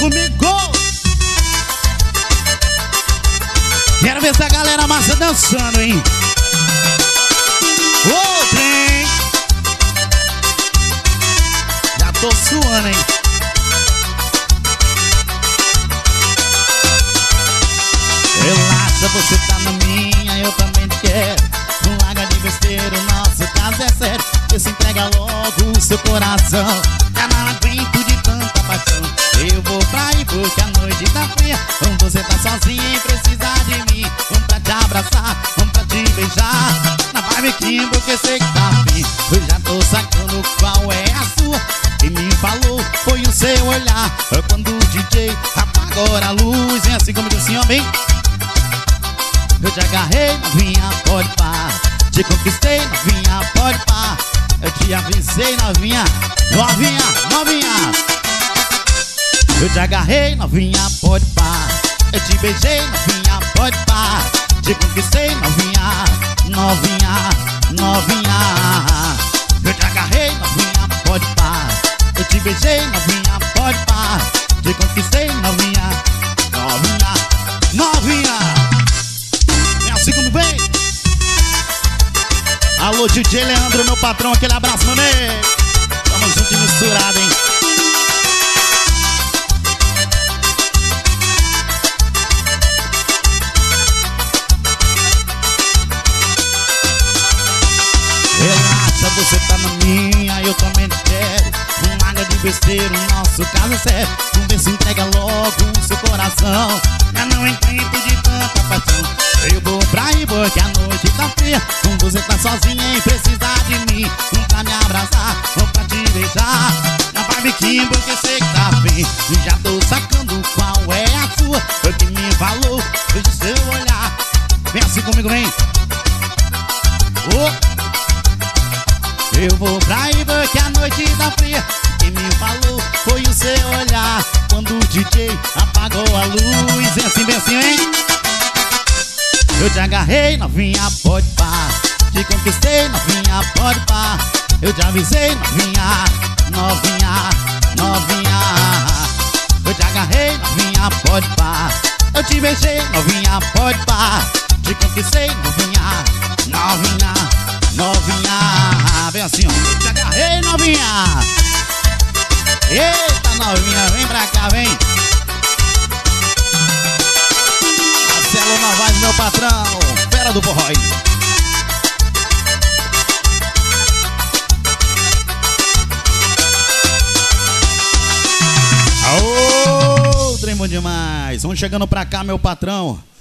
comigo. Quero ver essa galera massa dançando, hein? Ô, trem. Já tô suando, hein? Relaxa, você tá na minha, eu também te quero. Não larga de besteira, o nosso caso é sério. Você se entrega logo o seu coração. Já não aguento de tanta paixão. Eu vou pra ir porque a noite tá fria. Como você tá sozinha e precisa de mim, vamos pra te abraçar, vamos pra te beijar. Na vibe Kim, porque sei que tá afim. Eu já tô sacando qual é a sua. Quem me falou foi o seu olhar. Foi quando o DJ apagou a luz. Vem assim comigo assim, ó, bem. Eu te agarrei, novinha, pode pá. Te conquistei, novinha, pode pá. Eu te avisei, novinha, novinha, novinha. Eu te agarrei, novinha, pode pá. Eu te beijei, novinha, pode pá. Te conquistei, novinha, novinha, novinha. Eu te agarrei, novinha, pode pá. Eu te beijei, novinha, pode pá. Te conquistei, novinha, novinha, novinha. Assim como vem. Alô, DJ Leandro, meu patrão, aquele abraço, meu nego. Tamo junto e misturado, hein? Relaxa, você tá na minha, eu também te quero. Não larga de besteira, o nosso caso é sério. Vamos ver se entrega logo o seu coração. Já não entendo de tanta paixão. Eu vou pra ir porque a noite tá fria. Como você tá sozinha e precisa de mim, vamos pra me abraçar, vamos pra te beijar. Na vibe Kim, porque sei que tá bem. E já tô sacando qual é a sua. Foi quem me falou, foi o seu olhar. Vem assim comigo, vem. Eu vou pra ir porque a noite tá fria. Quem me falou foi o seu olhar. Quando o DJ apagou a luz. Vem assim, hein? Eu te agarrei, novinha, pode pá. Te conquistei, novinha, pode pá. Eu te avisei, novinha, novinha, novinha. Eu te agarrei, novinha, pode pá. Eu te beijei, novinha, pode pá. Te conquistei, novinha, novinha, novinha. Vem assim, ó. Eu te agarrei, novinha. Eita, novinha, vem pra cá, vem. Marcelo Novaes, meu patrão, fera do forró. Aô, trem bom demais. Vamos chegando pra cá, meu patrão.